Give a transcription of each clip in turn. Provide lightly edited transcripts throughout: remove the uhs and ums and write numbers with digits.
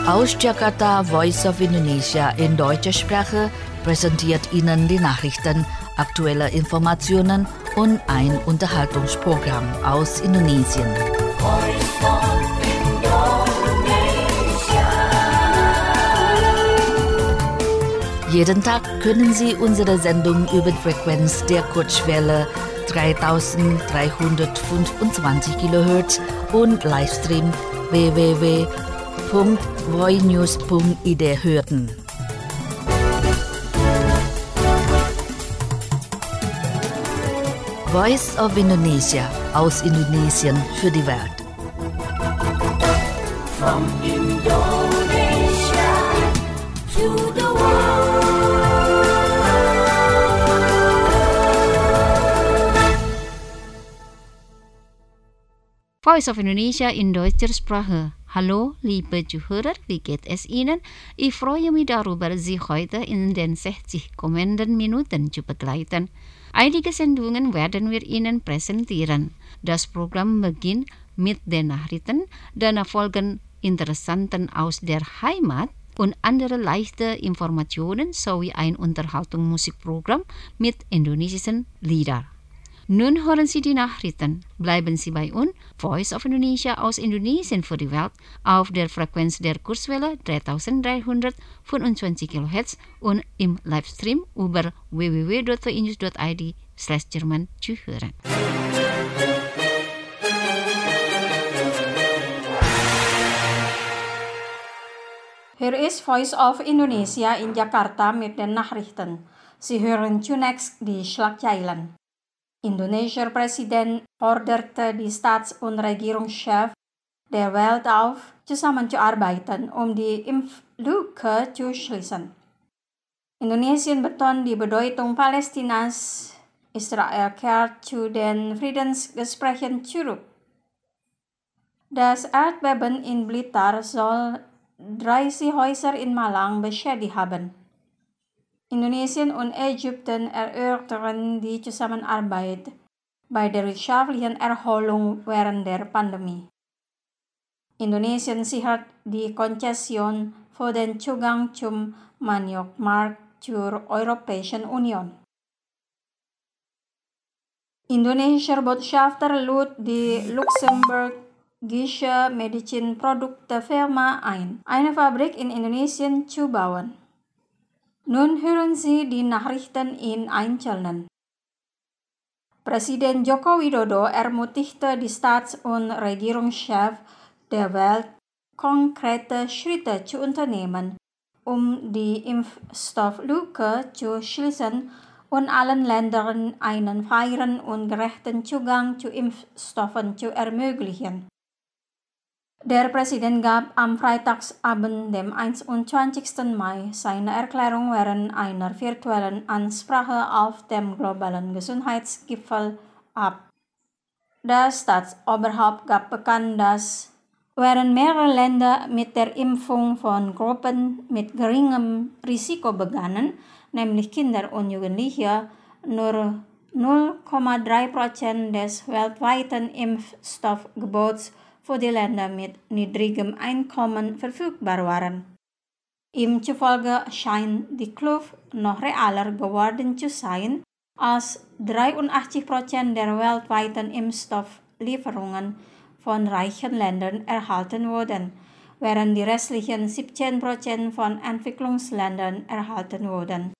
Aus Jakarta, Voice of Indonesia in deutscher Sprache präsentiert Ihnen die Nachrichten, aktuelle Informationen und ein Unterhaltungsprogramm aus Indonesien. Jeden Tag können Sie unsere Sendung über die Frequenz der Kurzwelle 3325 kHz und Livestream www.voinews.id hören. Voice of Indonesia aus Indonesien für die Welt. From Indonesia to the world. Voice of Indonesia in deutscher Sprache. Hallo, liebe Zuhörer, wie geht es Ihnen? Ich freue mich darüber, Sie heute in den 60 kommenden Minuten zu begleiten. Einige Sendungen werden wir Ihnen präsentieren. Das Programm beginnt mit den Nachrichten, danach folgen Interessanten aus der Heimat und andere leichte Informationen sowie ein Unterhaltungsmusikprogramm mit indonesischen Liedern. Nun hören Sie die Nachrichten. Bleiben Sie bei uns, Voice of Indonesia aus Indonesien für die Welt, auf der Frequenz der Kurzwelle 3325 kHz und im Livestream über www.voinews.id/Jerman zu hören. Hier ist Voice of Indonesia in Jakarta mit den Nachrichten. Sie hören zunächst die Schlagzeilen. Indonesischer Präsident forderte die Staats- und Regierungschefs der Welt auf, zusammenzuarbeiten, um die Impflücke zu schließen. Indonesien betont die Bedeutung Palästinas. Israel kehrt zu den Friedensgesprächen zurück. Das Erdbeben in Blitar soll 30 Häuser in Malang beschädigt haben. Indonesien und Ägypten erörtern die Zusammenarbeit bei der wirtschaftlichen Erholung während der Pandemie. Indonesien sichert die Konzession für den Zugang zum Maniokmarkt zur Europäischen Union. Indonesischer Botschafter lud die luxemburgische Medizinproduktefirma ein, eine Fabrik in Indonesien zu bauen. Nun hören Sie die Nachrichten in Einzelnen. Präsident Joko Widodo ermutigte die Staats- und Regierungschefs der Welt, konkrete Schritte zu unternehmen, um die Impfstofflücke zu schließen und allen Ländern einen fairen und gerechten Zugang zu Impfstoffen zu ermöglichen. Der Präsident gab am Freitagsabend, dem 21. Mai, seine Erklärung während einer virtuellen Ansprache auf dem globalen Gesundheitsgipfel ab. Das Staatsoberhaupt gab bekannt, dass während mehrere Länder mit der Impfung von Gruppen mit geringem Risiko begannen, nämlich Kinder und Jugendliche, nur 0,3% des weltweiten Impfstoffgebots für die Länder mit niedrigem Einkommen verfügbar waren. Ihm zufolge scheint die Kluft noch realer geworden zu sein, als 83% der weltweiten Impfstofflieferungen von reichen Ländern erhalten wurden, während die restlichen 17% von Entwicklungsländern erhalten wurden.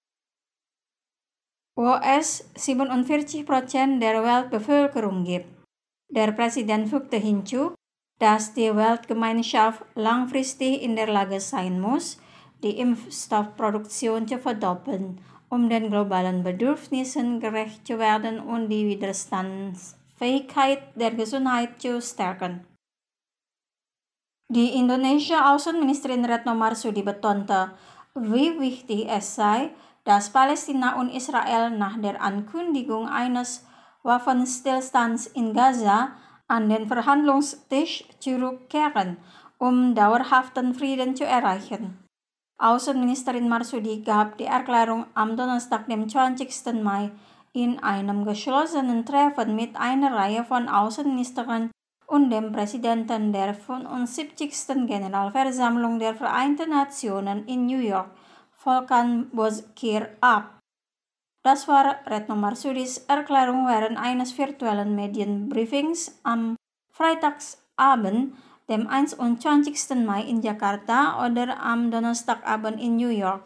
Wo es 47% der Weltbevölkerung gibt. Der Präsident fügte hinzu, dass die Weltgemeinschaft langfristig in der Lage sein muss, die Impfstoffproduktion zu verdoppeln, um den globalen Bedürfnissen gerecht zu werden und die Widerstandsfähigkeit der Gesundheit zu stärken. Die indonesische Außenministerin Retno Marsudi betonte, wie wichtig es sei, dass Palästina und Israel nach der Ankündigung eines Waffenstillstands in Gaza an den Verhandlungstisch zurückkehren, um dauerhaften Frieden zu erreichen. Außenministerin Marsudi gab die Erklärung am Donnerstag, dem 20. Mai, in einem geschlossenen Treffen mit einer Reihe von Außenministern und dem Präsidenten der 75. Generalversammlung der Vereinten Nationen in New York, Volkan Bozkir, ab. Das war Retno Marsudi's Erklärung während eines virtuellen Medienbriefings am Freitagsabend, dem 21. Mai in Jakarta oder am Donnerstagabend in New York.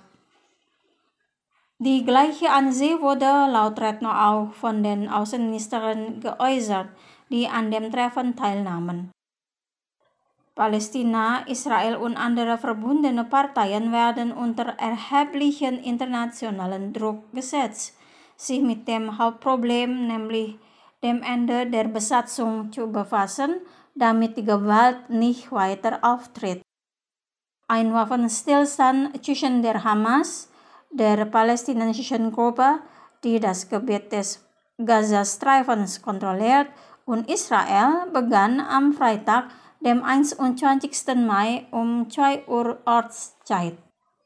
Die gleiche Ansicht wurde laut Retno auch von den Außenministern geäußert, die an dem Treffen teilnahmen. Palästina, Israel und andere verbundene Parteien werden unter erheblichen internationalen Druck gesetzt, sich mit dem Hauptproblem, nämlich dem Ende der Besatzung, zu befassen, damit die Gewalt nicht weiter auftritt. Ein Waffenstillstand zwischen der Hamas, der palästinensischen Gruppe, die das Gebiet des Gazastreifens kontrolliert, und Israel begann am Freitag, dem 21. Mai um 2 Uhr Ortszeit.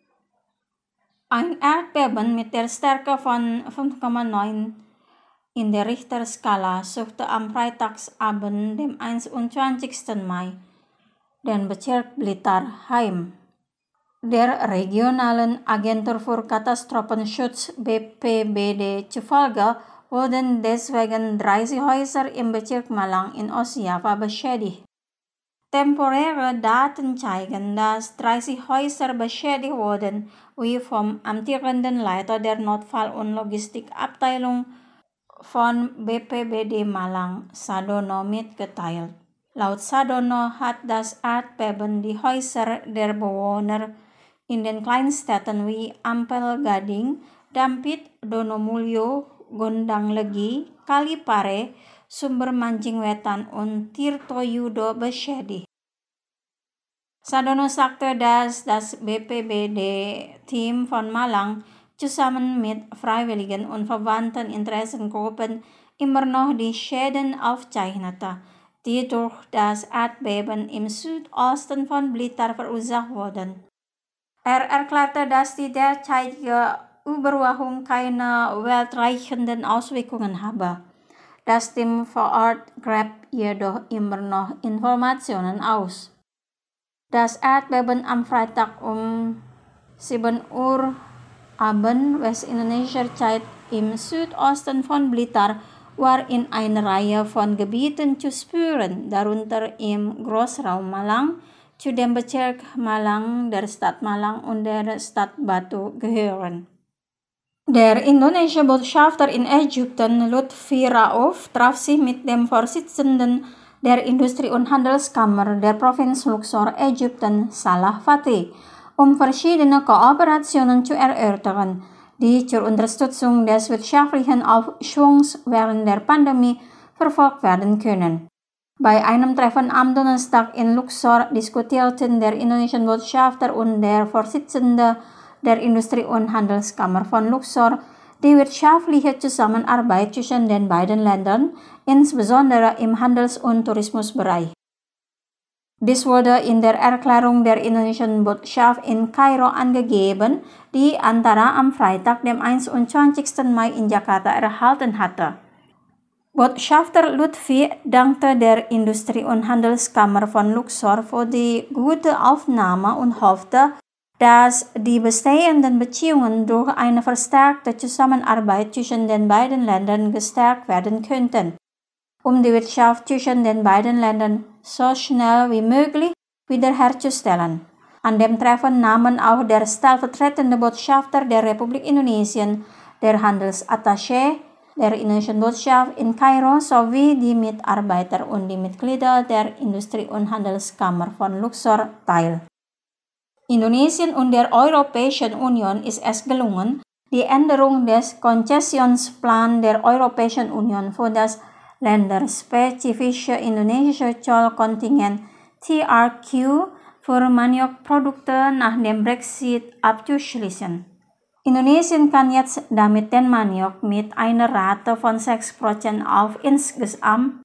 Ein Erdbeben mit der Stärke von 5,9 in der Richterskala suchte am Freitagsabend, dem 21. Mai, den Bezirk Blitar heim. Der regionalen Agentur für Katastrophenschutz BPBD zufolge wurden deswegen 30 Häuser im Bezirk Malang in Ostjava beschädigt. Temporäre Daten zeigen, dass 30 Häuser beschädigt wurden, wie vom amtierenden Leiter der Notfall- und Logistikabteilung von BPBD Malang, Sadono, mitgeteilt. Laut Sadono hat das Erdbeben die Häuser der Bewohner in den Kleinstädten wie Ampel Gading, Dampit, Donomulyo, Gondang Legi, Kalipare, Sumber Mancing Wetan und Tirtoyudo beschädigt. Sadono sagte, dass das BPBD-Team von Malang zusammen mit Freiwilligen und verwandten Interessengruppen immer noch die Schäden aufzeichnete, die durch das Erdbeben im Südosten von Blitar verursacht wurden. Er erklärte, dass die derzeitige Überwachung keine weltreichenden Auswirkungen habe. Das Team vor Ort gräbt jedoch immer noch Informationen aus. Das Erdbeben am Freitag um 7 Uhr Abend West-Indonesia-Zeit im Südosten von Blitar war in einer Reihe von Gebieten zu spüren, darunter im Großraum Malang, zu dem Bezirk Malang, der Stadt Malang und der Stadt Batu gehören. Der indonesische Botschafter in Ägypten, Lutfi Rauf, traf sich mit dem Vorsitzenden der Industrie- und Handelskammer der Provinz Luxor, Ägypten, Salah Fatih, um verschiedene Kooperationen zu erörtern, die zur Unterstützung des wirtschaftlichen Aufschwungs während der Pandemie verfolgt werden können. Bei einem Treffen am Donnerstag in Luxor diskutierten der indonesische Botschafter und der Vorsitzende der Industrie- und Handelskammer von Luxor die wirtschaftliche Zusammenarbeit zwischen den beiden Ländern, insbesondere im Handels- und Tourismusbereich. Dies wurde in der Erklärung der indonesischen Botschaft in Kairo angegeben, die Antara am Freitag, dem 21. Mai in Jakarta erhalten hatte. Botschafter Lutfi dankte der Industrie- und Handelskammer von Luxor für die gute Aufnahme und hoffte, dass die bestehenden Beziehungen durch eine verstärkte Zusammenarbeit zwischen den beiden Ländern gestärkt werden könnten, um die Wirtschaft zwischen den beiden Ländern so schnell wie möglich wiederherzustellen. An dem Treffen nahmen auch der stellvertretende Botschafter der Republik Indonesien, der Handelsattaché der indonesischen Botschaft in Kairo sowie die Mitarbeiter und die Mitglieder der Industrie- und Handelskammer von Luxor teil. Indonesien und der Europäischen Union ist es gelungen, die Änderung des Konzessionsplan der Europäischen Union für das länderspezifische indonesische Zollkontingent TRQ für Maniokprodukte nach dem Brexit abzuschließen. Indonesien kann jetzt damit den Maniok mit einer Rate von 6% auf insgesamt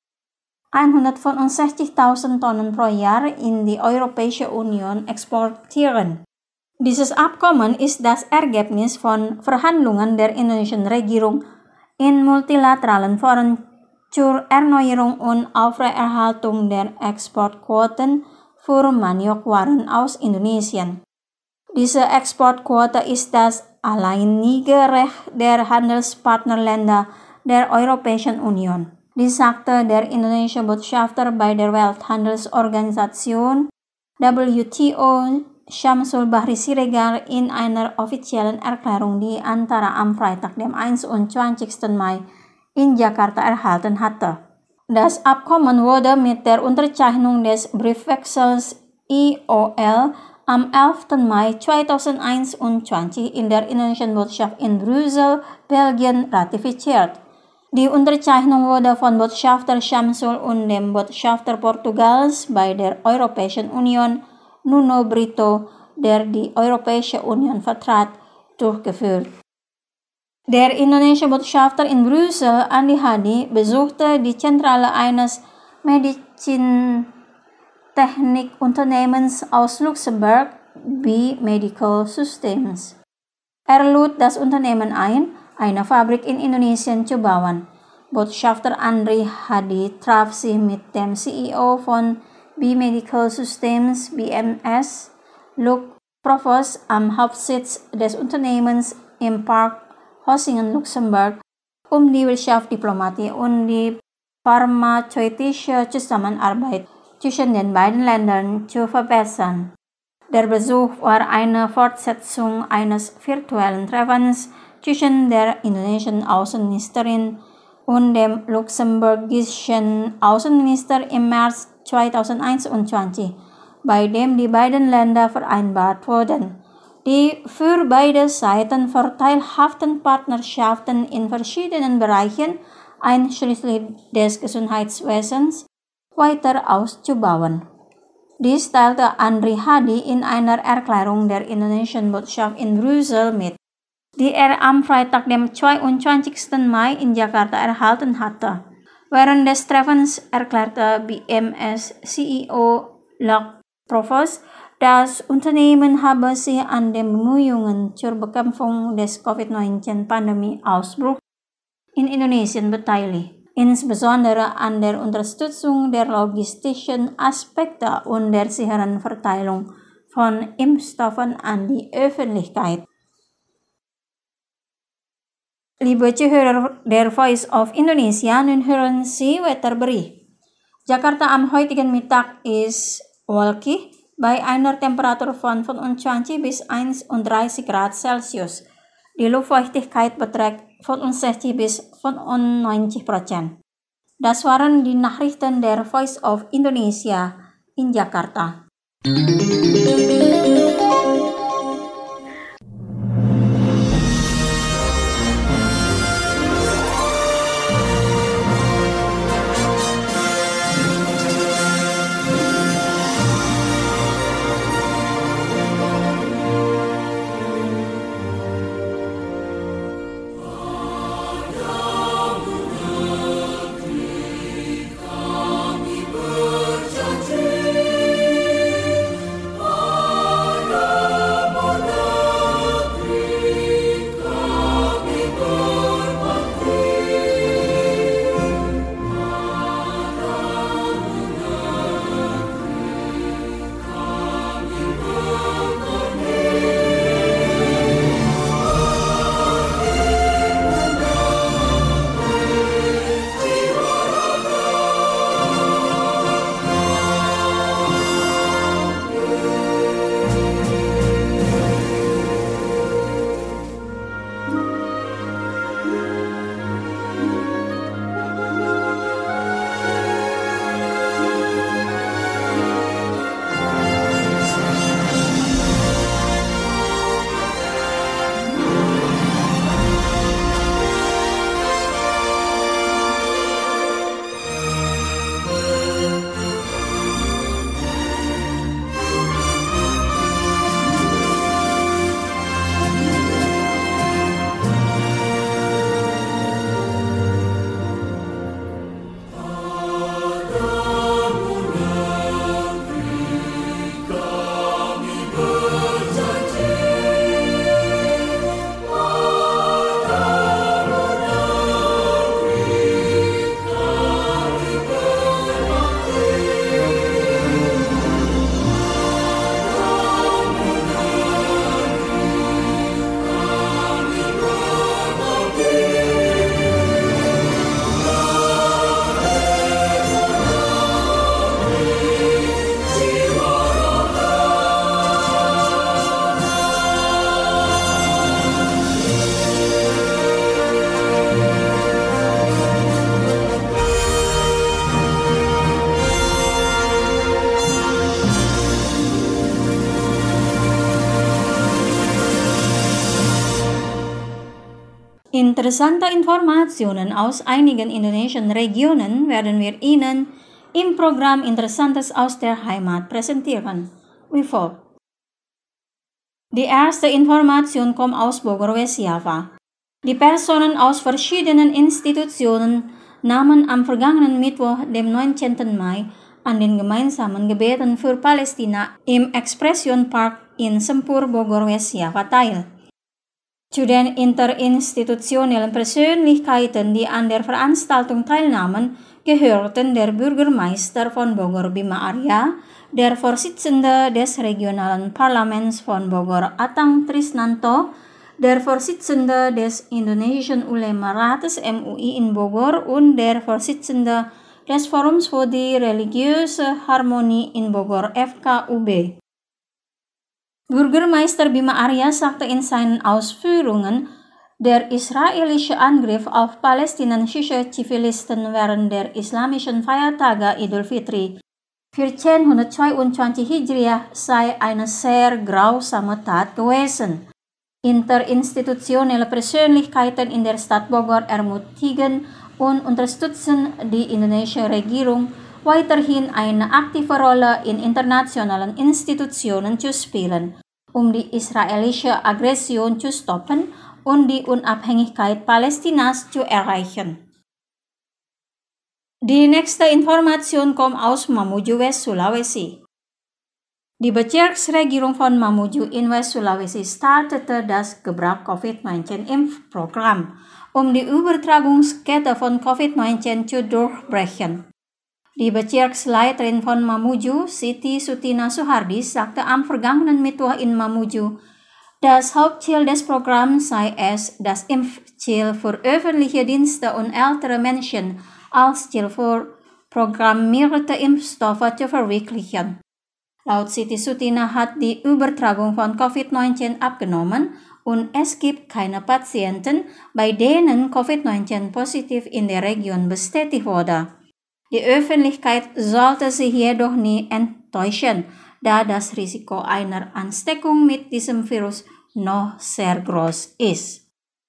165.000 Tonnen pro Jahr in die Europäische Union exportieren. Dieses Abkommen ist das Ergebnis von Verhandlungen der indonesischen Regierung in multilateralen Foren zur Erneuerung und Aufrechterhaltung der Exportquoten für Maniokwaren aus Indonesien. Diese Exportquote ist das alleinige Recht der Handelspartnerländer der Europäischen Union. Dies sagte der indonesische Botschafter bei der Welthandelsorganisation WTO Syamsul Bahri Siregar in einer offiziellen Erklärung, die Antara am Freitag, dem 21. Mai in Jakarta erhalten hatte. Das Abkommen wurde mit der Unterzeichnung des Briefwechsels IOL am 11. Mai 2021 in der indonesischen Botschaft in Brüssel, Belgien, ratifiziert. Die Unterzeichnung wurde von Botschafter Syamsul und dem Botschafter Portugals bei der Europäischen Union, Nuno Brito, der die Europäische Union vertrat, durchgeführt. Der indonesische Botschafter in Brüssel, Andi Hadi, besuchte die Zentrale eines Medizintechnikunternehmens aus Luxemburg, B Medical Systems. Er lud das Unternehmen ein, eine Fabrik in Indonesien zu bauen. Botschafter Andri Hadi traf sich mit dem CEO von B Medical Systems, BMS, Luc Provos, am Hauptsitz des Unternehmens im Park Hosingen, Luxemburg, um die Wirtschaftsdiplomatie und die pharmazeutische Zusammenarbeit zwischen den beiden Ländern zu verbessern. Der Besuch war eine Fortsetzung eines virtuellen Treffens zwischen der indonesischen Außenministerin und dem luxemburgischen Außenminister im März 2021, bei dem die beiden Länder vereinbart wurden, die für beide Seiten vorteilhaften Partnerschaften in verschiedenen Bereichen, einschließlich des Gesundheitswesens, weiter auszubauen. Dies teilte Andri Hadi in einer Erklärung der indonesischen Botschaft in Brüssel mit, die er am Freitag, dem 22. Mai in Jakarta erhalten hatte. Während des Treffens erklärte BMS-CEO Luc Provos, das Unternehmen habe sich an den Bemühungen zur Bekämpfung des Covid-19-Pandemie-Ausbruchs in Indonesien beteiligt, insbesondere an der Unterstützung der logistischen Aspekte und der sicheren Verteilung von Impfstoffen an die Öffentlichkeit. Liebe Zuhörer der Voice of Indonesia, nun hören Sie Wetterbericht. Jakarta am heutigen Mittag ist wolkig bei einer Temperatur von 25 bis 31 Grad Celsius. Die Luftfeuchtigkeit beträgt 65 bis 95%. Das waren die Nachrichten der Voice of Indonesia in Jakarta. Interessante Informationen aus einigen indonesischen Regionen werden wir Ihnen im Programm Interessantes aus der Heimat präsentieren. Wie folgt. Die erste Information kommt aus Bogor, West Java. Die Personen aus verschiedenen Institutionen nahmen am vergangenen Mittwoch, dem 19. Mai, an den gemeinsamen Gebeten für Palästina im Expression Park in Sempur, Bogor, West Java teil. Zu den interinstitutionellen Persönlichkeiten, die an der Veranstaltung teilnahmen, gehörten der Bürgermeister von Bogor, Bima Arya, der Vorsitzende des Regionalen Parlaments von Bogor, Atang Trisnanto, der Vorsitzende des Indonesischen Ulema-Rates MUI in Bogor und der Vorsitzende des Forums für die religiöse Harmonie in Bogor, FKUB. Bürgermeister Bima Arya sagte in seinen Ausführungen, der israelische Angriff auf palästinensische Zivilisten während der islamischen Feiertage Idul Fitri 1422 Hijriah sei eine sehr grausame Tat gewesen. Interinstitutionelle Persönlichkeiten in der Stadt Bogor ermutigen und unterstützen die indonesische Regierung, weiterhin eine aktive Rolle in internationalen Institutionen zu spielen, um die israelische Aggression zu stoppen und die Unabhängigkeit Palästinas zu erreichen. Die nächste Information kommt aus Mamuju, West Sulawesi. Die Bezirksregierung von Mamuju in West Sulawesi startete das Gebrak-Covid-19-Impfprogramm, um die Übertragungskette von Covid-19 zu durchbrechen. Die Bezirksleiterin von Mamuju, Siti Sutina Suhardi, sagte am vergangenen Mittwoch in Mamuju, das Hauptziel des Programms sei es, das Impfziel für öffentliche Dienste und ältere Menschen als Ziel für programmierte Impfstoffe zu verwirklichen. Laut Siti Sutina hat die Übertragung von Covid-19 abgenommen und es gibt keine Patienten, bei denen Covid-19 positiv in der Region bestätigt wurde. Die Öffentlichkeit sollte sich jedoch nie enttäuschen, da das Risiko einer Ansteckung mit diesem Virus noch sehr groß ist.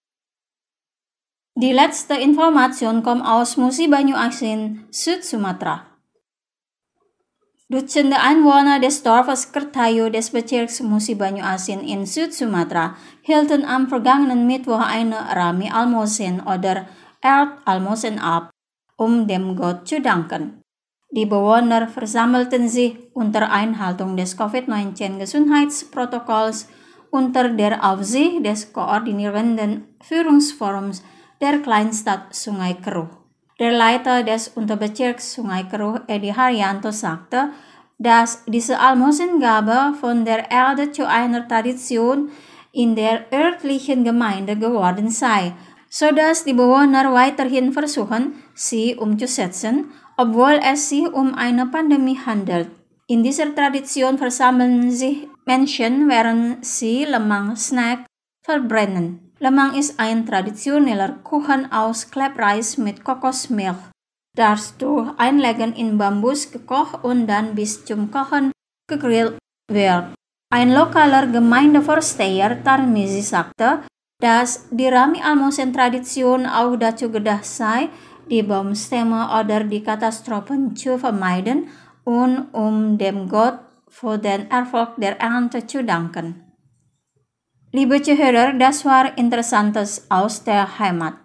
Die letzte Information kommt aus Musi Banyu Asin, Süd-Sumatra. Dutzende Einwohner des Dorfes Kertayu des Bezirks Musi Banyu Asin in Süd-Sumatra hielten am vergangenen Mittwoch eine Rami Almosen oder Erdalmosen ab, um dem Gott zu danken. Die Bewohner versammelten sich unter Einhaltung des Covid-19-Gesundheitsprotokolls unter der Aufsicht des koordinierenden Führungsforums der Kleinstadt Sungai Keruh. Der Leiter des Unterbezirks Sungai Keruh, Edi Haryanto, sagte, dass diese Almosengabe von der Erde zu einer Tradition in der örtlichen Gemeinde geworden sei, sodass die Bewohner weiterhin versuchen, sie umzusetzen, obwohl es sich um eine Pandemie handelt. In dieser Tradition versammeln sich Menschen, während sie Lemang-Snack verbrennen. Lemang ist ein traditioneller Kuchen aus Klebreis mit Kokosmilch, das durch Einlegen in Bambus gekocht und dann bis zum Kochen gegrillt wird. Ein lokaler Gemeindevorsteher Tarmizi sagte, dass die Rami Almosen-Tradition auch dazu gedacht sei, die Baumstämme oder die Katastrophen zu vermeiden und um dem Gott für den Erfolg der Ernte zu danken. Liebe Zuhörer, das war Interessantes aus der Heimat.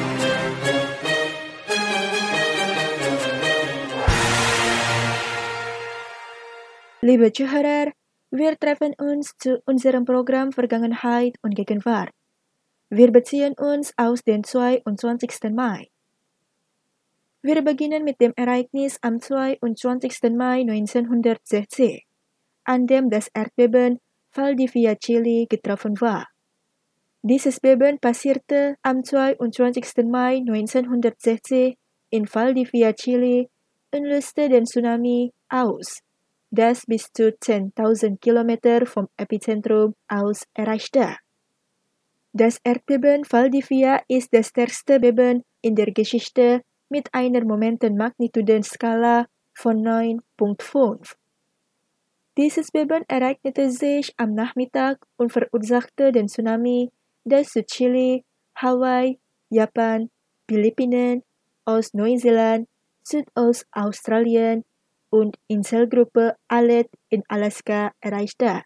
Liebe Zuhörer, wir treffen uns zu unserem Programm Vergangenheit und Gegenwart. Wir beziehen uns aus den 22. Mai. Wir beginnen mit dem Ereignis am 22. Mai 1960, an dem das Erdbeben Valdivia, Chile getroffen war. Dieses Beben passierte am 22. Mai 1960 in Valdivia, Chile und löste den Tsunami aus, das bis zu 10.000 Kilometer vom Epizentrum aus erreichte. Das Erdbeben Valdivia ist das stärkste Beben in der Geschichte mit einer Momentenmagnitudenskala von 9,5. Dieses Beben ereignete sich am Nachmittag und verursachte den Tsunami, das zu Chile, Hawaii Japan, Philippinen, Ost-Neuseeland, Südostaustralien und Inselgruppe Alet in Alaska erreichte.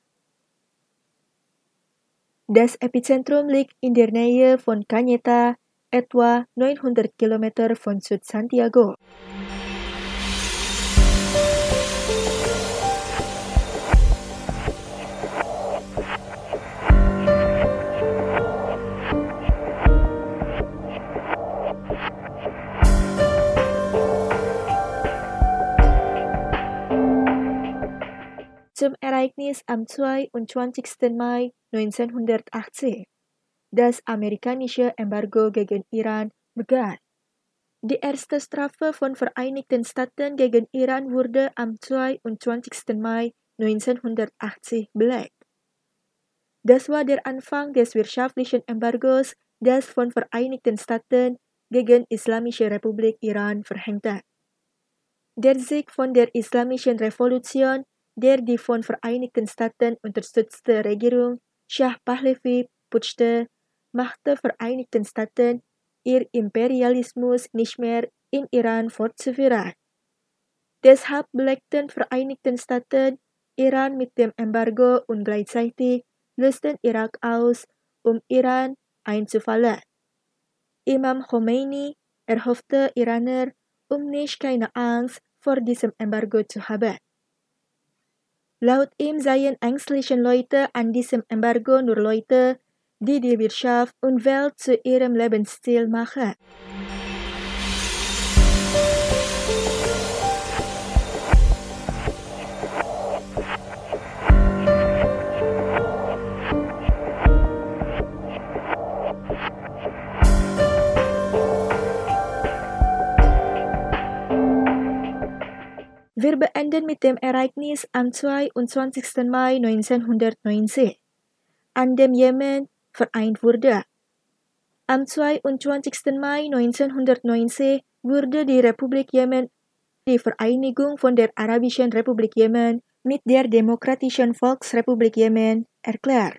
Das Epizentrum liegt in der Nähe von Cañeta, etwa 900 Kilometer von Süd-Santiago. Zum Ereignis am 22. Mai 1980. Das amerikanische Embargo gegen Iran begann. Die erste Strafe von Vereinigten Staaten gegen Iran wurde am 22. Mai 1980 belegt. Das war der Anfang des wirtschaftlichen Embargos, das von Vereinigten Staaten gegen Islamische Republik Iran verhängte. Der Sieg von der Islamischen Revolution, der die von Vereinigten Staaten unterstützte Regierung Shah Pahlavi putschte, machte Vereinigten Staaten ihr Imperialismus nicht mehr in Iran fortzuführen. Deshalb belegten Vereinigten Staaten Iran mit dem Embargo und gleichzeitig lösten Irak aus, um Iran einzufallen. Imam Khomeini erhoffte Iraner, um nicht keine Angst vor diesem Embargo zu haben. Laut ihm seien ängstliche Leute an diesem Embargo nur Leute, die die Wirtschaft und Welt zu ihrem Lebensstil machen. Wir beenden mit dem Ereignis am 22. Mai 1990, an dem Jemen vereint wurde. Am 22. Mai 1990 wurde die Republik Jemen, die Vereinigung von der Arabischen Republik Jemen mit der Demokratischen Volksrepublik Jemen, erklärt.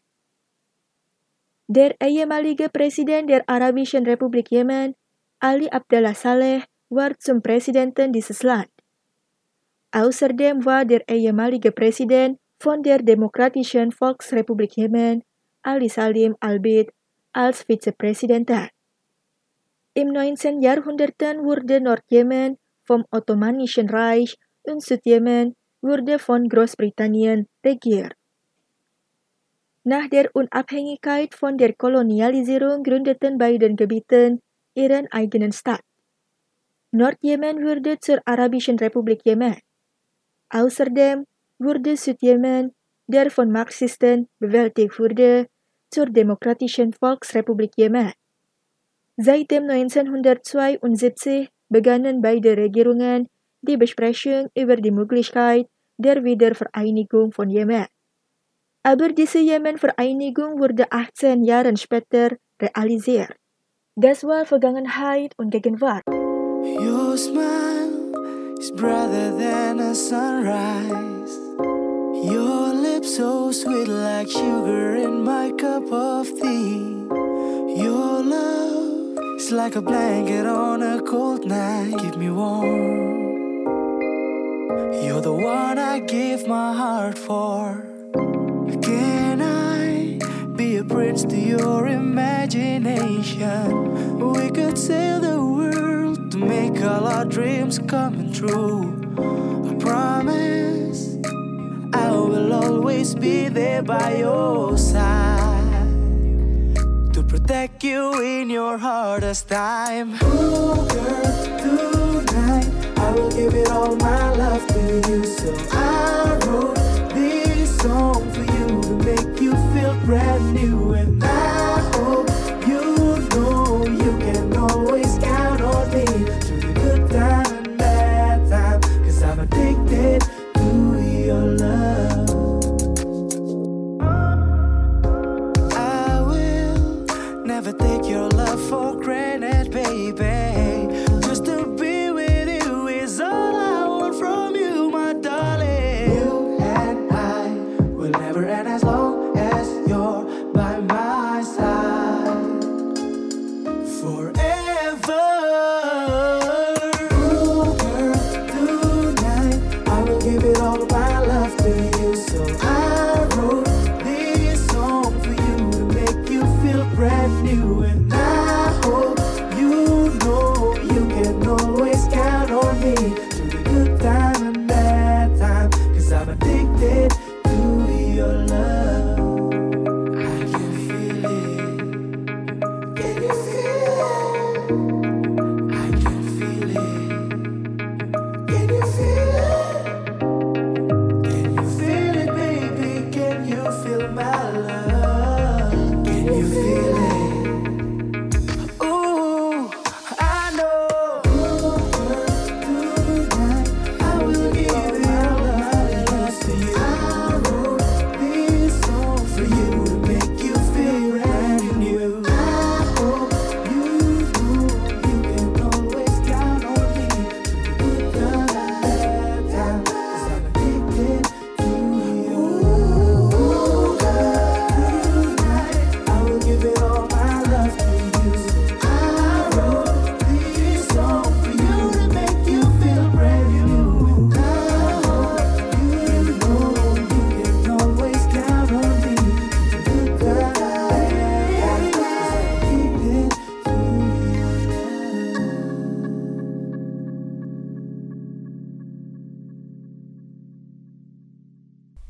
Der ehemalige Präsident der Arabischen Republik Jemen, Ali Abdullah Saleh, war zum Präsidenten dieses Land. Außerdem war der ehemalige Präsident von der Demokratischen Volksrepublik Jemen, Ali Salim Albid, als Vizepräsident da. Im 19. Jahrhundert wurde Nordjemen vom Ottomanischen Reich und Südjemen wurde von Großbritannien regiert. Nach der Unabhängigkeit von der Kolonialisierung gründeten beide Gebiete ihren eigenen Staat. Nordjemen wurde zur Arabischen Republik Jemen. Außerdem wurde Südjemen, der von Marxisten bewältigt wurde, zur Demokratischen Volksrepublik Jemen. Seit dem 1972 begannen beide Regierungen die Besprechung über die Möglichkeit der Wiedervereinigung von Jemen. Aber diese Jemen-Vereinigung wurde 18 Jahre später realisiert. Das war Vergangenheit und Gegenwart. Your smile is brighter than a sunrise. Your lips so sweet like sugar in my cup of tea. Your love is like a blanket on a cold night. Keep me warm. You're the one I give my heart for. Can I be a prince to your imagination? We could sail the world to make all our dreams come true. I promise I will always be there by your side to protect you in your hardest time. Ooh, girl, tonight I will give it all my love to you. So I wrote this song for you to make you feel brand new. And I hope you know you can always count on me through the good time and bad time. 'Cause I'm addicted to your love. I will never take your love for granted, baby. Just to be with you is all I want from you, my darling.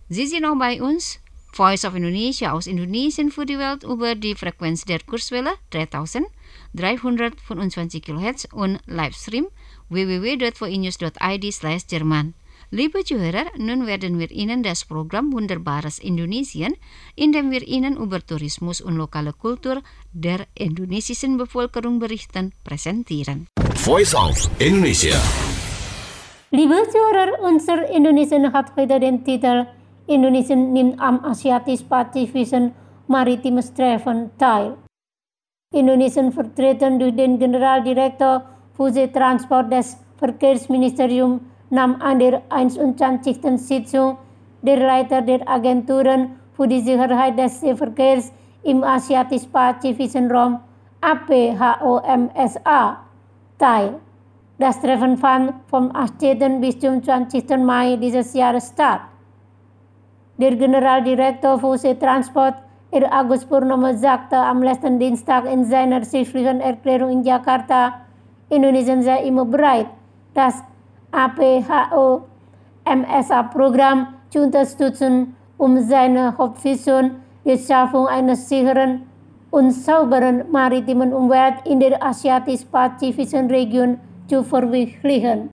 Sie sind auch bei uns, Voice of Indonesia aus Indonesien für die Welt über die Frequenz der Kurzwelle 3325 kHz und Livestream www.voinews.id/Jerman. Liebe Zuhörer, nun werden wir Ihnen das Programm Wunderbares Indonesien, in dem wir Ihnen über Tourismus und lokale Kultur der indonesischen Bevölkerung berichten, präsentieren. Voice of Indonesia. Liebe Zuhörer, unser Indonesien hat heute den Titel Indonesien nimmt am Asiatisch-Pazifischen Maritimes Treffen teil. Indonesien vertreten durch den Generaldirektor für die Transport des Verkehrsministeriums nahm an der 21. Sitzung der Leiter der Agenturen für die Sicherheit des Seeverkehrs im Asiatisch-Pazifischen Raum APHOMSA teil. Das Treffen fand vom 18. bis zum 20. Mai dieses Jahres statt. Der Generaldirektor für Seetransport, Herr Agus Purnomo, sagte am letzten Dienstag in seiner schriftlichen Erklärung in Jakarta, Indonesien sei immer bereit, das APHOMSA-Programm zu unterstützen, um seine Hauptvision, die Schaffung eines sicheren und sauberen maritimen Umwelt in der asiatisch-pazifischen Region zu verwirklichen.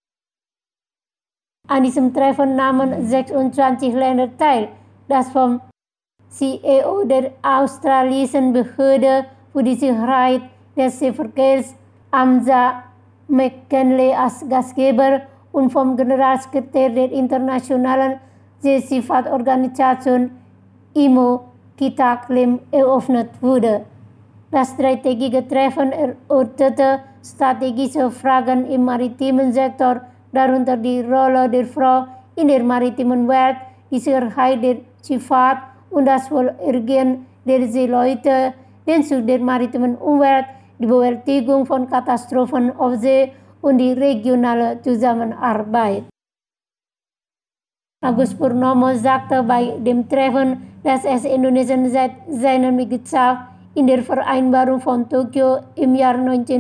An diesem Treffen nahmen 26 Länder teil, das vom CEO der australischen Behörde für die Sicherheit des Seeverkehrs, Hamza McKinley, als Gastgeber und vom Generalsekretär der Internationalen Seefahrtorganisation IMO Kita Klim eröffnet wurde. Das strategische Treffen erörterte strategische Fragen im maritimen Sektor, darunter die Rolle der Frau in der maritimen Welt, die Sicherheit der Schifffahrt und das Wohlergehen der Seeleute, den Schutz der maritimen Umwelt, die Bewältigung von Katastrophen auf See und die regionale Zusammenarbeit. Agus Purnomo sagte bei dem Treffen, dass es Indonesien seit seiner Mitgliedschaft in der Vereinbarung von Tokio im Jahr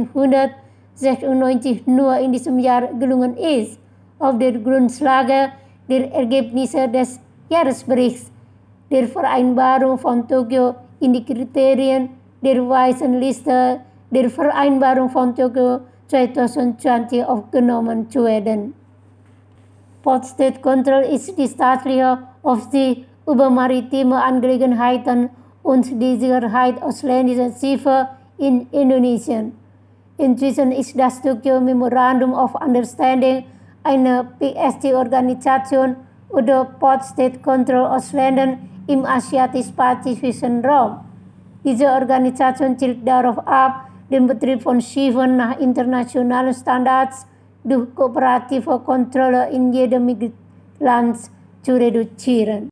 1996 nur in diesem Jahr gelungen ist, auf der Grundlage der Ergebnisse des Jahresberichts der Vereinbarung von Tokio in die Kriterien der Weißen Liste der Vereinbarung von Tokio 2020 aufgenommen zu werden. Port State Control ist die staatliche Aufsicht über maritime Angelegenheiten und die Sicherheit ausländischer Schiffe in Indonesien. Inzwischen ist das Tokyo Memorandum of Understanding eine PST-Organisation oder Port State Control aus Ländern im asiatisch-pazifischen Raum. Diese Organisation zielt darauf ab, den Betrieb von Schiffen nach internationalen Standards durch kooperative Kontrolle in jedem Mitgliedsland zu reduzieren.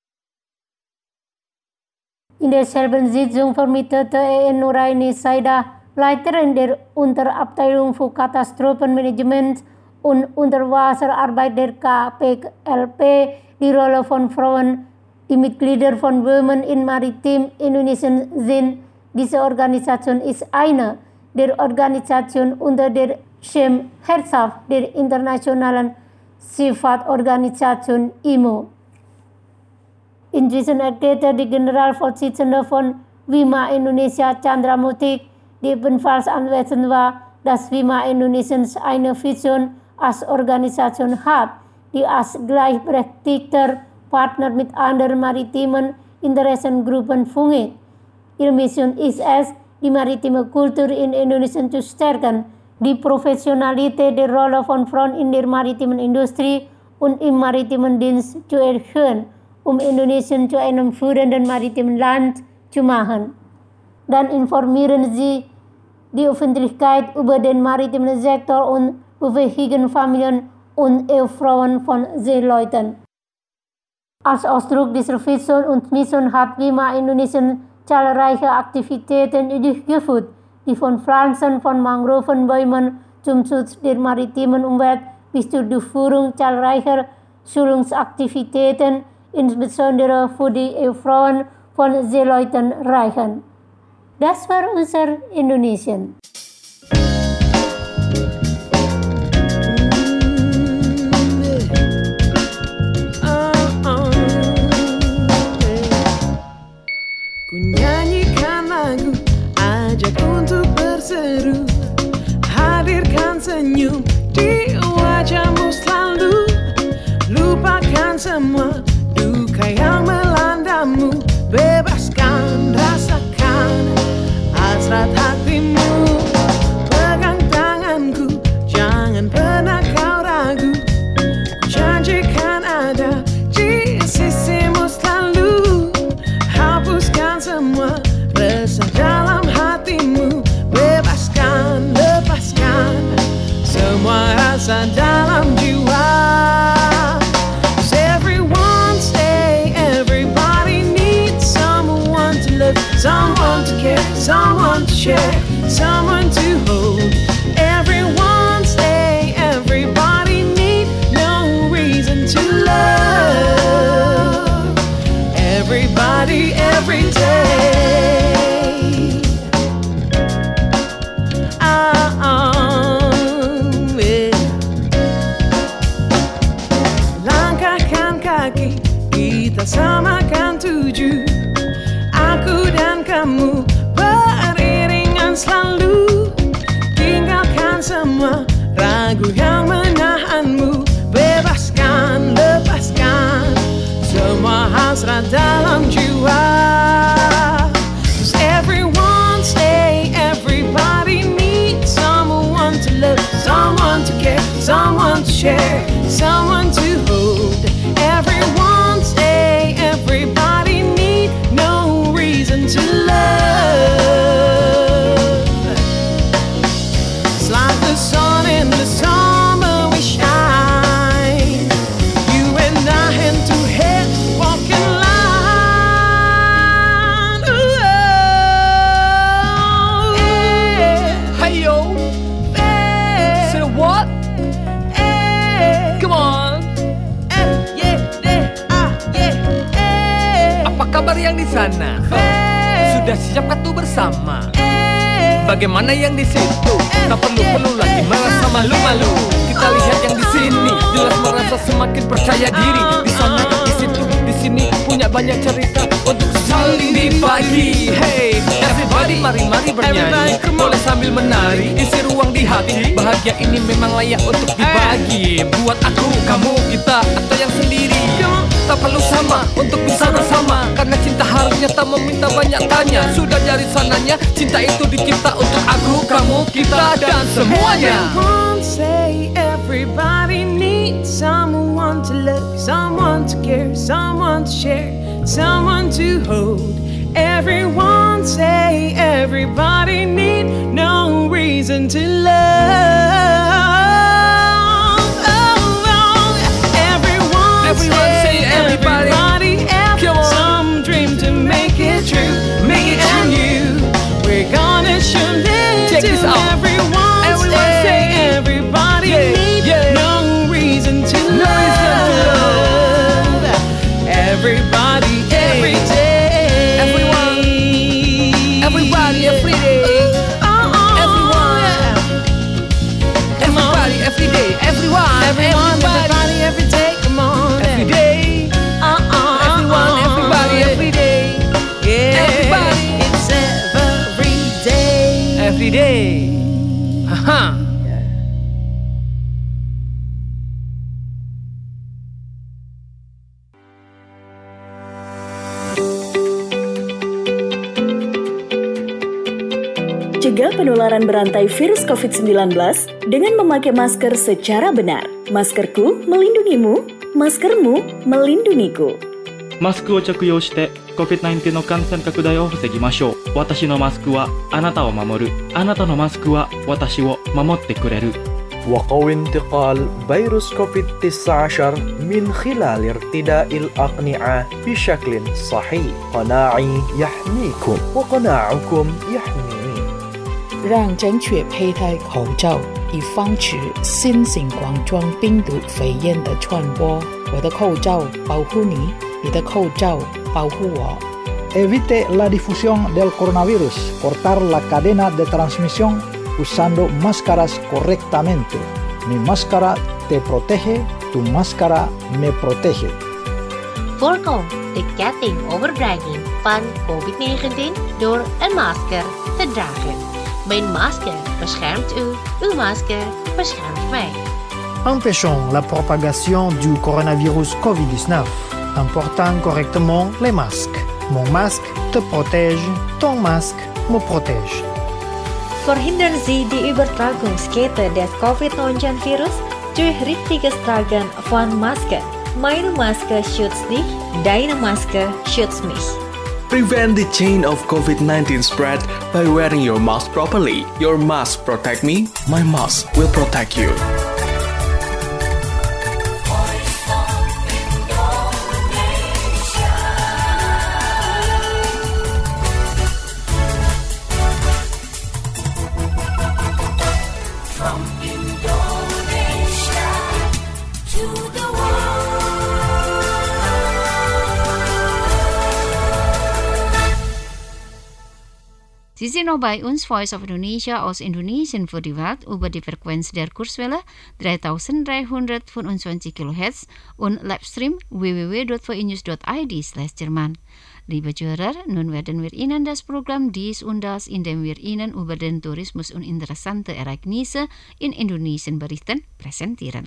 In derselben Sitzung vermittelte Nuraini Saida, Leiterin der Unterabteilung für Katastrophenmanagement und Unterwasserarbeit der KPLP, die Rolle von Frauen, die Mitglieder von Women in Maritim Indonesien sind. Diese Organisation ist eine der Organisationen unter der Schirmherrschaft der Internationalen Seefahrtorganisation IMO. Inzwischen erklärte die Generalvorsitzende von WIMA Indonesia, Chandra Mutik, die ebenfalls anwesend war, dass WIMA Indonesien eine Vision als Organisation hat, die als gleichberechtigter Partner mit anderen maritimen Interessengruppen fungiert. Ihre Mission ist es, die maritime Kultur in Indonesien zu stärken, die Professionalität der Rolle von Frauen in der maritimen Industrie und im maritimen Dienst zu erhöhen, um Indonesien zu einem führenden maritimen Land zu machen. Dann informieren sie die Öffentlichkeit über den maritimen Sektor und befähigen Familien und Ehefrauen von Seeleuten. Als Ausdruck dieser Vision und Mission hat WIMA Indonesien zahlreiche Aktivitäten durchgeführt, die von Pflanzen von Mangrovenbäumen zum Schutz der maritimen Umwelt bis zur Durchführung zahlreicher Schulungsaktivitäten, insbesondere für die Ehefrauen von Seeleuten, reichen. Das war unser Indonesien. kaki, kita samakan tujuh. Aku dan kamu beriringan selalu. Tinggalkan semua ragu yang menahanmu. Bebaskan, lepaskan semua hasrat dalam jiwa. 'Cause everyone say everybody needs someone to love, someone to care, someone to share, someone to hold. Everyone say everybody need no reason to love. It's like the sun in the summer we shine. You and I hand to head walking line. Ooh, Hey yo, say what? Come on. Apa kabar yang di sana? Sudah siapkah tuh bersama? Bagaimana yang di situ? Tak perlu lagi merasa malu-malu. Kita lihat yang di sini, jelas merasa semakin percaya diri. Di sana, di situ, di sini punya banyak cerita untuk saling dibagi. Hey, everybody, mari bernyanyi. Boleh sambil menari, isi ruang di hati. Bahagia ini memang layak untuk dibagi. Buat aku, kamu, kita, atau yang sendiri. Tak perlu sama untuk bisa bersama, karena cinta harusnya tak meminta banyak tanya. Sudah dari sananya, cinta itu dicipta untuk aku, kamu, kita, dan semuanya. Everyone say everybody needs someone to love, someone to care, someone to share, someone to hold. Everyone say everybody need no reason to love. Everyone say everybody have some dream to make it true, make it you. We're gonna show it Check to this out. everyone. Everyone say everybody need yeah. no reason to love. Everybody every day. Everybody every day. Everybody every day. Everyone Everybody every day. Come on. every day. Everybody every day. Yeah. Everybody. It's every day. Every day. Haha. Cegah penularan berantai virus COVID-19 dengan memakai masker secara benar. Maskerku melindungimu, maskermu melindungiku. マスクを着用して COVID-19 の感染拡大を防ぎましょう。私のマスクはあなたを守る。あなたのマスクは私を守ってくれる。 وقوي انتقال فيروس كوفيد-19 من خلال ارتداء الأقنعة بشكل صحيح. قناعي يحميكم وقناعكم يحميني. 让正确佩戴口罩，以防止新型冠状病毒肺炎的传播。我的口罩保护你，你的口罩保护我。 Evite la difusión del coronavirus. Cortar la cadena de transmisión usando máscaras correctamente. Mi máscara te protege, tu máscara me protege. Voorkom de ketting overbrenging van COVID-19 door een masker te dragen. Mijn masker beschermt u, uw masker beschermt mij. Empêchons la propagation du coronavirus COVID-19 en portant correctement les masques. Mon masque te protège, ton masque me protège. Verhindern Sie die Übertragungskette des Covid-19-Virus durch richtiges Tragen von Masken. Meine Maske schützt dich, deine Maske schützt mich. Prevent the chain of COVID-19 spread by wearing your mask properly. Your mask protect me, my mask will protect you. Sie sind noch bei uns, Voice of Indonesia aus Indonesien für die Welt, über die Frequenz der Kurzwelle 3325 kHz und Livestream www.vinews.id/Jerman. Liebe Zuhörer, nun werden wir Ihnen das Programm Dies und Das, in dem wir Ihnen über den Tourismus und interessante Ereignisse in Indonesien berichten, präsentieren.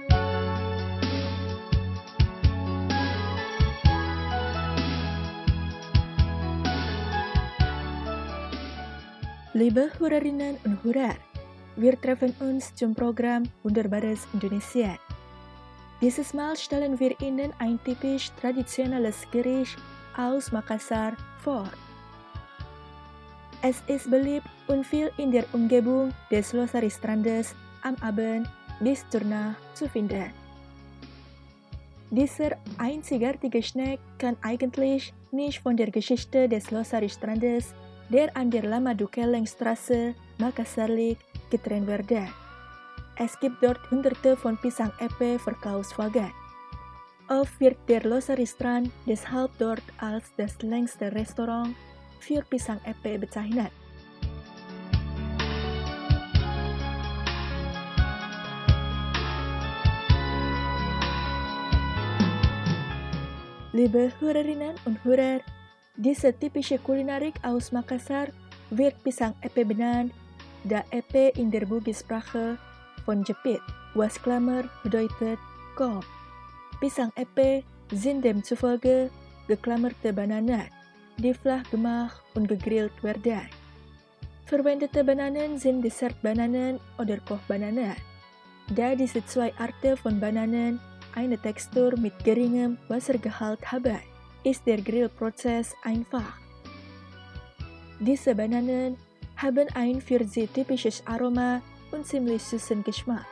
Liebe Hörerinnen und Hörer, wir treffen uns zum Programm Wunderbares Indonesien. Dieses Mal stellen wir Ihnen ein typisch traditionelles Gericht aus Makassar vor. Es ist beliebt und viel in der Umgebung des Losari-Strandes am Abend bis zur Nacht zu finden. Dieser einzigartige Snack kann eigentlich nicht von der Geschichte des Losari-Strandes, der an der Lama-Dukeleng-Straße, Makassar liegt, getrennt werden. Es gibt dort Hunderte von Pisang-Epe-Verkaufswagen. Oft wird der Losari-Strand deshalb dort als das längste Restaurant für Pisang-Epe bezeichnet. Liebe Hörerinnen und Hörer, diese typische Kulinarik aus Makassar wird Pisang-Epe benannt, da Epe in der Bugis-Sprache von Jepit, was Klammer bedeutet Korb. Pisang-Epe sind demzufolge geklammerte Bananen, die flach gemacht und gegrillt werden. Verwendete Bananen sind Dessertbananen oder Kochbananen. Da diese zwei Arten von Bananen eine Textur mit geringem Wassergehalt haben, ist der Grillprozess einfach. Diese Bananen haben ein für sie typisches Aroma und ziemlich süßen Geschmack.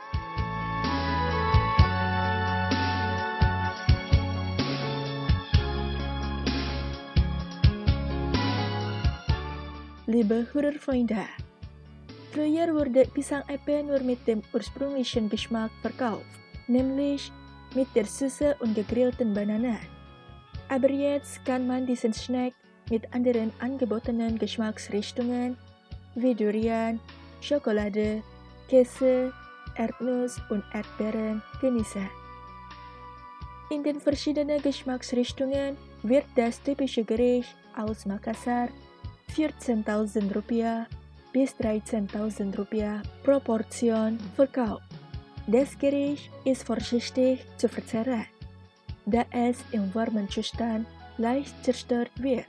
Liebe Hörerfreunde, früher wurde Pisang-Epe nur mit dem ursprünglichen Geschmack verkauft, nämlich mit der Süße und gegrillten Bananen. Aber jetzt kann man diesen Snack mit anderen angebotenen Geschmacksrichtungen wie Durian, Schokolade, Käse, Erdnuss und Erdbeeren genießen. In den verschiedenen Geschmacksrichtungen wird das typische Gericht aus Makassar 14.000 Rupiah bis 13.000 Rupiah pro Portion verkauft. Das Gericht ist vorsichtig zu verzehren, da es im warmen Zustand leicht zerstört wird.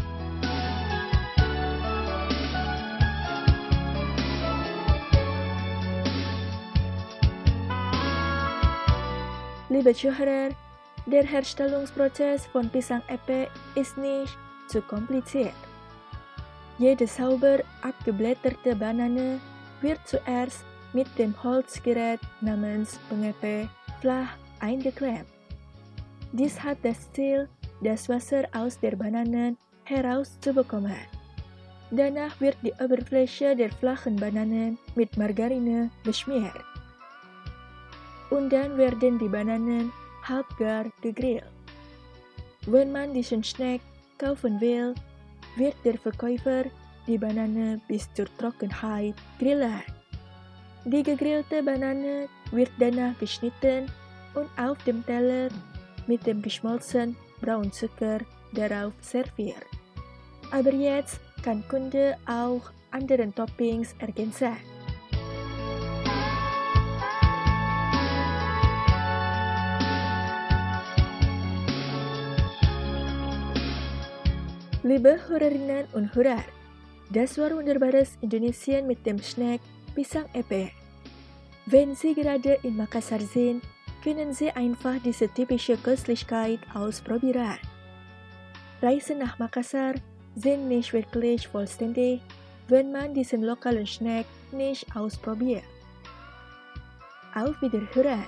Liebe Zuhörer, der Herstellungsprozess von Pisang-Epe ist nicht zu kompliziert. Jede sauber abgeblätterte Banane wird zuerst mit dem Holzgerät namens Pengepe flach eingeklemmt. Dies hat das Ziel, das Wasser aus der Bananen herauszubekommen. Danach wird die Oberfläche der flachen Bananen mit Margarine beschmiert. Und dann werden die Bananen halbgar gegrillt. Wenn man diesen Snack kaufen will, wird der Verkäufer die Banane bis zur Trockenheit grillen. Die gegrillte Banane wird danach geschnitten und auf dem Teller mit dem geschmolzenen Braunzucker darauf serviert. Aber jetzt kann Kunde auch anderen Toppings ergänzen. Liebe Hörerinnen und Hörer, das war Wunderbares Indonesien mit dem Snack Pisang-Epe. Wenn Sie gerade in Makassar sind, können Sie einfach diese typische Köstlichkeit ausprobieren. Reisen nach Makassar sind nicht wirklich vollständig, wenn man diesen lokalen Snack nicht ausprobiert. Auf Wiederhören!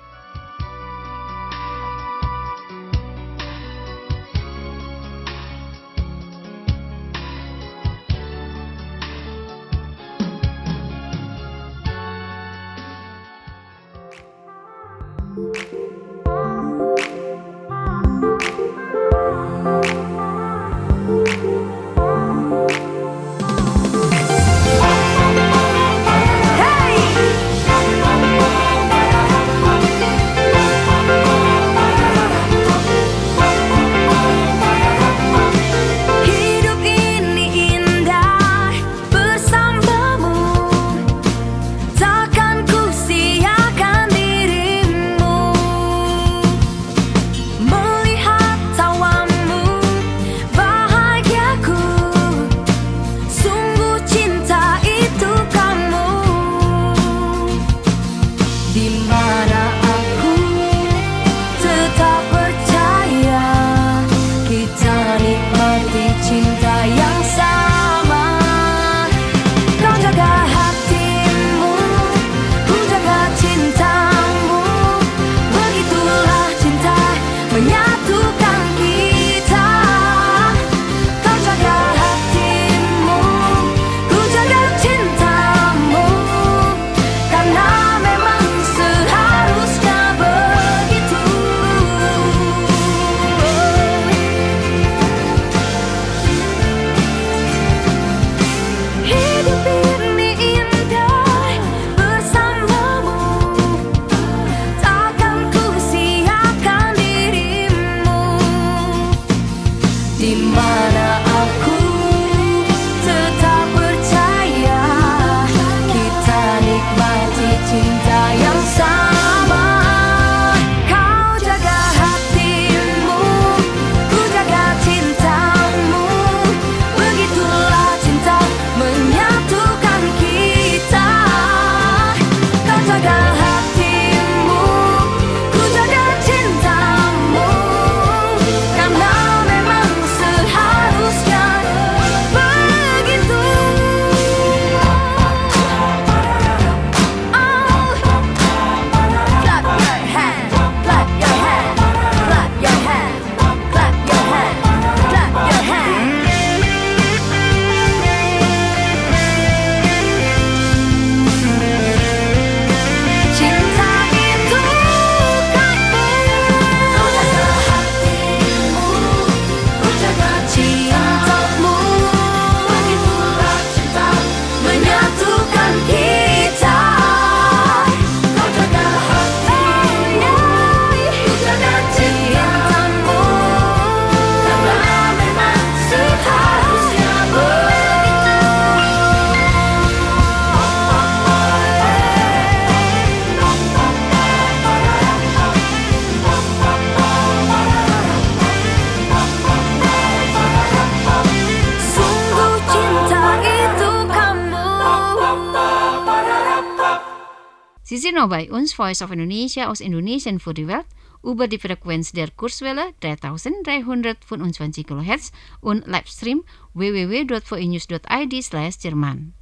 Sie noch bei uns Voice of Indonesia aus Indonesien für die Welt über die Frequenz der Kurzwelle 3325 kHz und Livestream www.voinews.id/Jerman.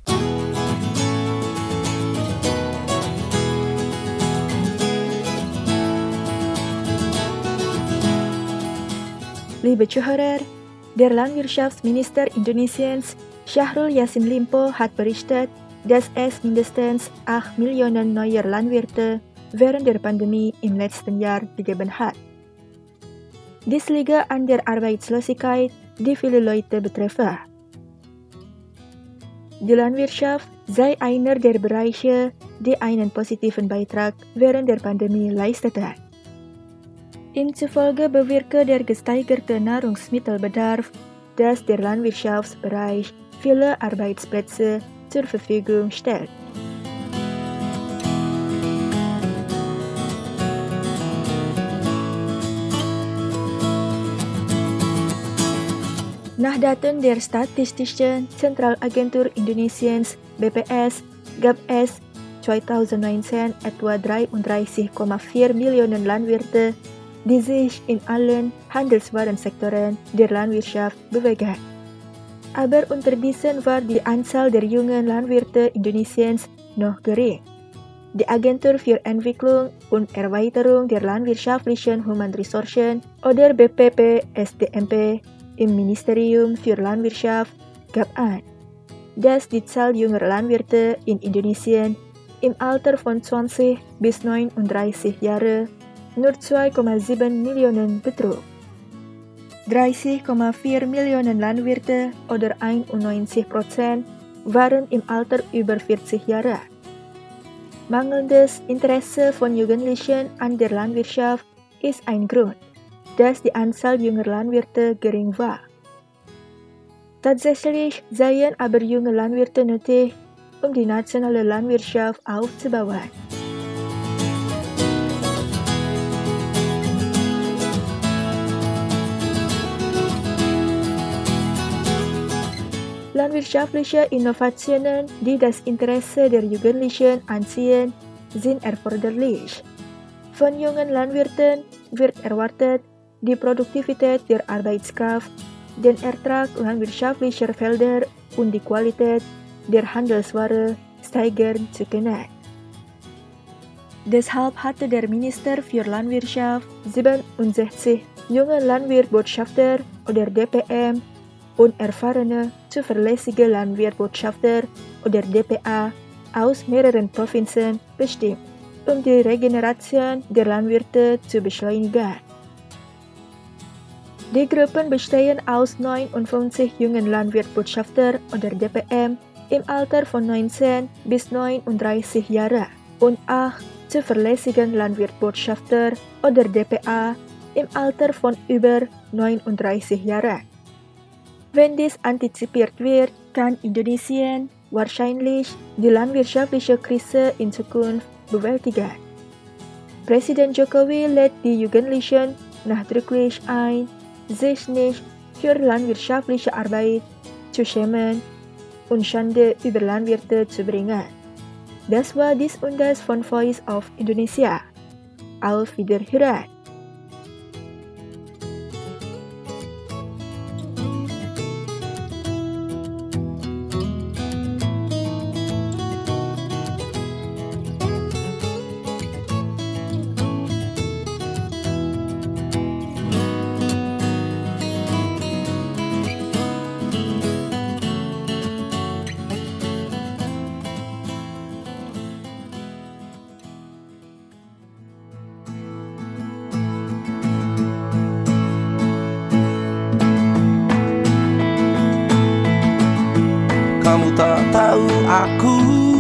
Liebe Zuhörer, der Landwirtschaftsminister Indonesiens Syahrul Yassin Limpo hat berichtet, dass es mindestens 8 Millionen neue Landwirte während der Pandemie im letzten Jahr gegeben hat. Dies liegt an der Arbeitslosigkeit, die viele Leute betreffe. Die Landwirtschaft sei einer der Bereiche, die einen positiven Beitrag während der Pandemie leistete. Ihm zufolge bewirke der gesteigerte Nahrungsmittelbedarf, dass der Landwirtschaftsbereich viele Arbeitsplätze zur Verfügung stellt. Nach Daten der Statistischen Zentralagentur Indonesiens (BPS) gab es 2019 etwa 33,4 Millionen Landwirte, die sich in allen Handelswarensektoren der Landwirtschaft bewegen. Aber unter diesen war die Anzahl der jungen Landwirte Indonesiens noch gering. Die Agentur für Entwicklung und Erweiterung der landwirtschaftlichen Humanressourcen oder BPP-SDMP im Ministerium für Landwirtschaft gab an, dass die Zahl junger Landwirte in Indonesien im Alter von 20 bis 39 Jahre nur 2,7 Millionen betrug. 30,4 Millionen Landwirte oder 91% waren im Alter über 40 Jahre. Mangelndes Interesse von Jugendlichen an der Landwirtschaft ist ein Grund, dass die Anzahl junger Landwirte gering war. Tatsächlich seien aber junge Landwirte nötig, um die nationale Landwirtschaft aufzubauen. Landwirtschaftliche Innovationen, die das Interesse der Jugendlichen anziehen, sind erforderlich. Von jungen Landwirten wird erwartet, die Produktivität der Arbeitskraft, den Ertrag landwirtschaftlicher Felder und die Qualität der Handelsware steigern zu können. Deshalb hatte der Minister für Landwirtschaft 67 junge Landwirtbotschafter oder DPM und erfahrene, zuverlässige Landwirtbotschafter oder DPA aus mehreren Provinzen bestimmt, um die Regeneration der Landwirte zu beschleunigen. Die Gruppen bestehen aus 59 jungen Landwirtbotschafter oder DPM im Alter von 19 bis 39 Jahre und 8 zuverlässigen Landwirtbotschafter oder DPA im Alter von über 39 Jahren. Wenn dies antizipiert wird, kann Indonesien wahrscheinlich die landwirtschaftliche Krise in Zukunft bewältigen. Präsident Jokowi lädt die Jugendlichen nachdrücklich ein, sich nicht für landwirtschaftliche Arbeit zu schämen und Schande über Landwirte zu bringen. Das war dies und das von Voice of Indonesia. Auf Wiederhören! Kamu tak tahu aku,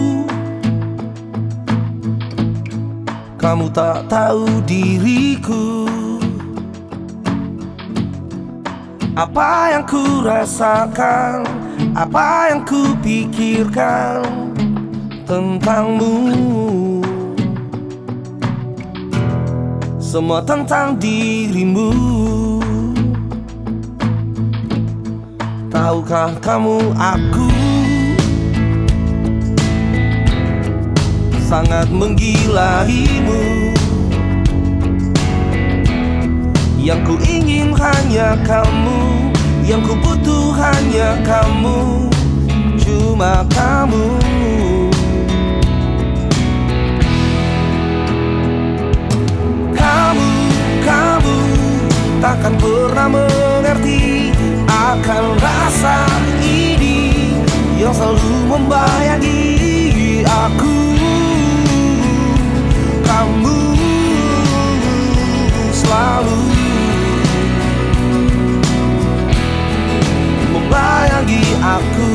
kamu tak tahu diriku. Apa yang ku rasakan, apa yang ku pikirkan tentangmu. Semua tentang dirimu. Tahukah kamu aku sangat menggilahimu. Yang ku ingin hanya kamu, yang ku butuh hanya kamu, cuma kamu. Kamu takkan pernah mengerti akan rasa ini yang selalu membayangi aku. Kamu selalu membayangi aku.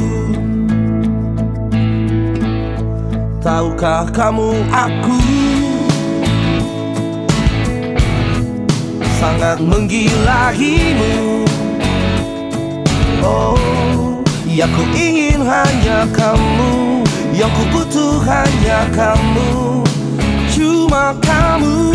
Tahukah kamu aku sangat menggilahimu. Oh, yang ku ingin hanya kamu, yang ku butuh hanya kamu, cuma kamu.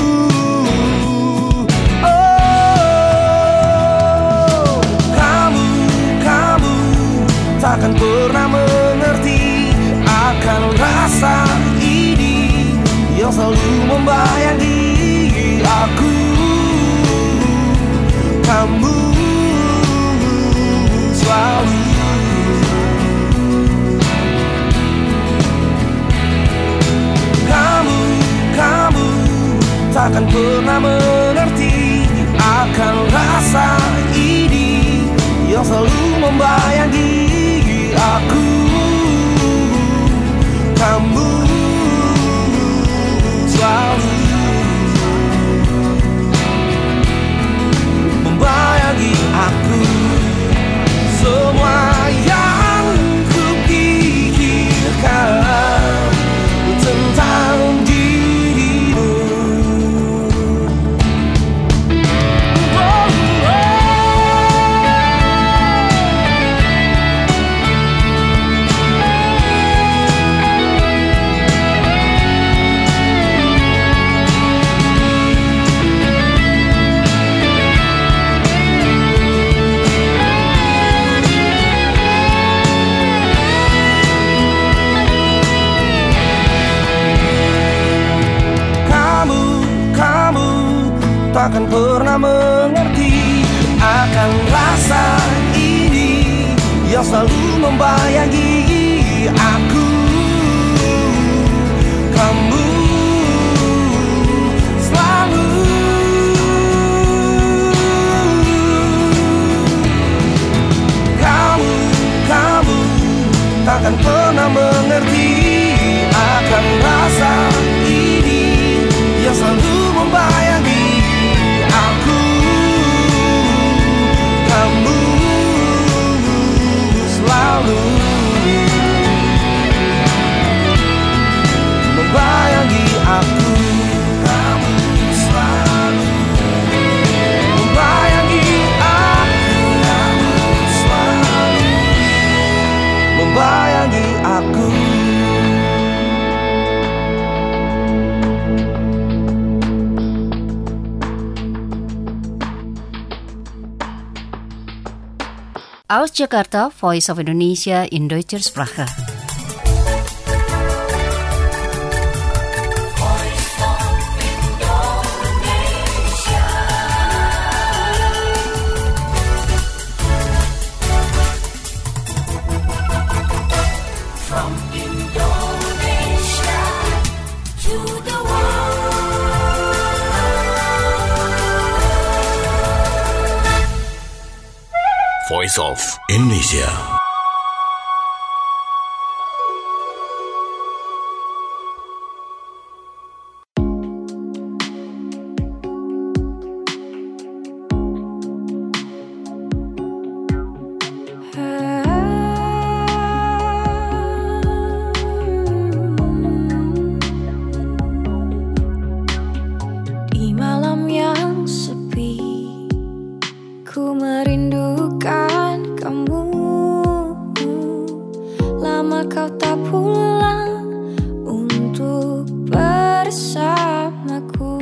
Oh, kamu takkan pernah mengerti akan rasa ini yang selalu membayangi aku. Kamu selalu Kamu takkan pernah mengerti akan rasa ini yang selalu membayangi aku. Kamu selalu membayangi aku. Semua yang ku pikirkan tentang dirimu, takkan pernah mengerti akan rasa ini yang selalu membayangi aku. Kamu selalu Kamu takkan pernah mengerti akan rasa ini yang selalu membayangi aku. Kamu selalu membayangi aku. Kamu selalu membayangi aku. Kamu selalu membayangi aku. Aus Jakarta, Voice of Indonesia in Deutscher Sprache. From Indonesia to the Voice of Indonesia. Di malam yang sepi, ku merindukan kamu. Lama kau tak pulang untuk bersamaku.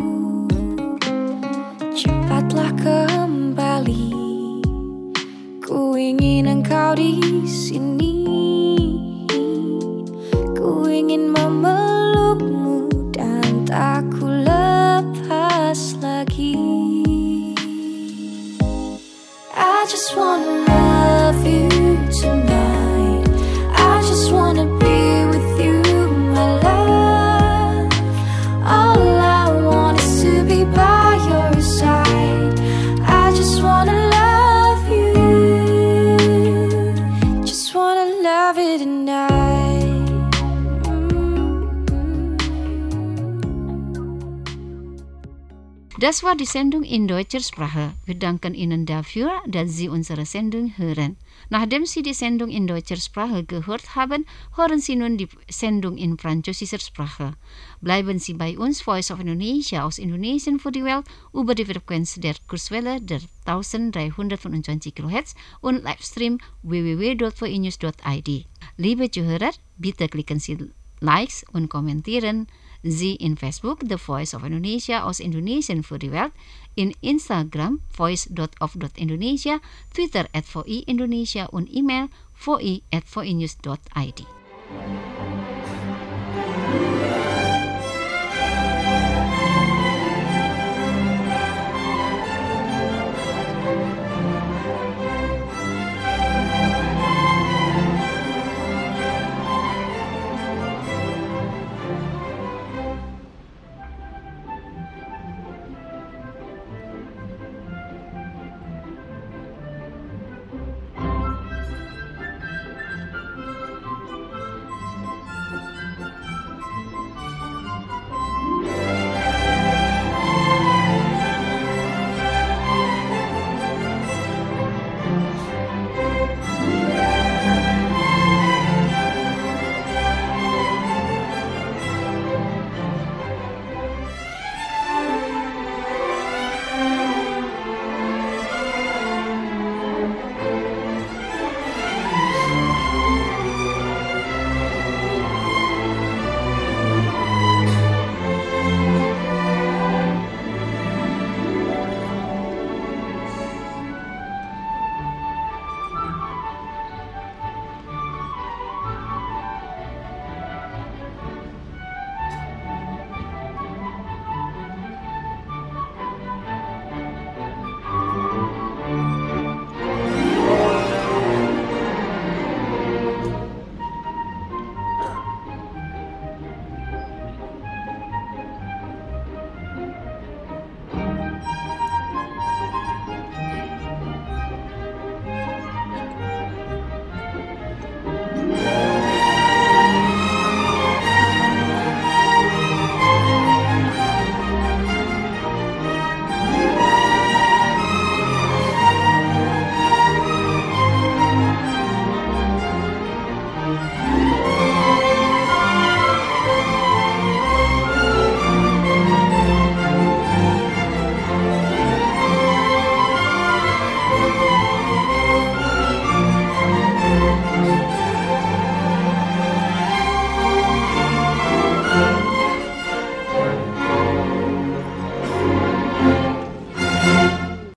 Cepatlah kembali, ku ingin engkau di sini. Ku ingin memeluk just wanna love you tonight. I just wanna be with you, my love. All I want is to be by your side. I just wanna love you. Just wanna love you tonight. Das war die Sendung in deutscher Sprache. Wir danken Ihnen dafür, dass Sie unsere Sendung hören. Nachdem Sie die Sendung in deutscher Sprache gehört haben, hören Sie nun die Sendung in französischer Sprache. Bleiben Sie bei uns, Voice of Indonesia aus Indonesien für die Welt, über die Frequenz der Kurzwelle der 1325 kHz und Livestream www.voinews.id. Liebe Zuhörer, bitte klicken Sie Likes und kommentieren Sie in Facebook The Voice of Indonesia aus Indonesien für die Welt, in Instagram voice.of.indonesia, Twitter @voi Indonesia und E-Mail voi@voinews.id.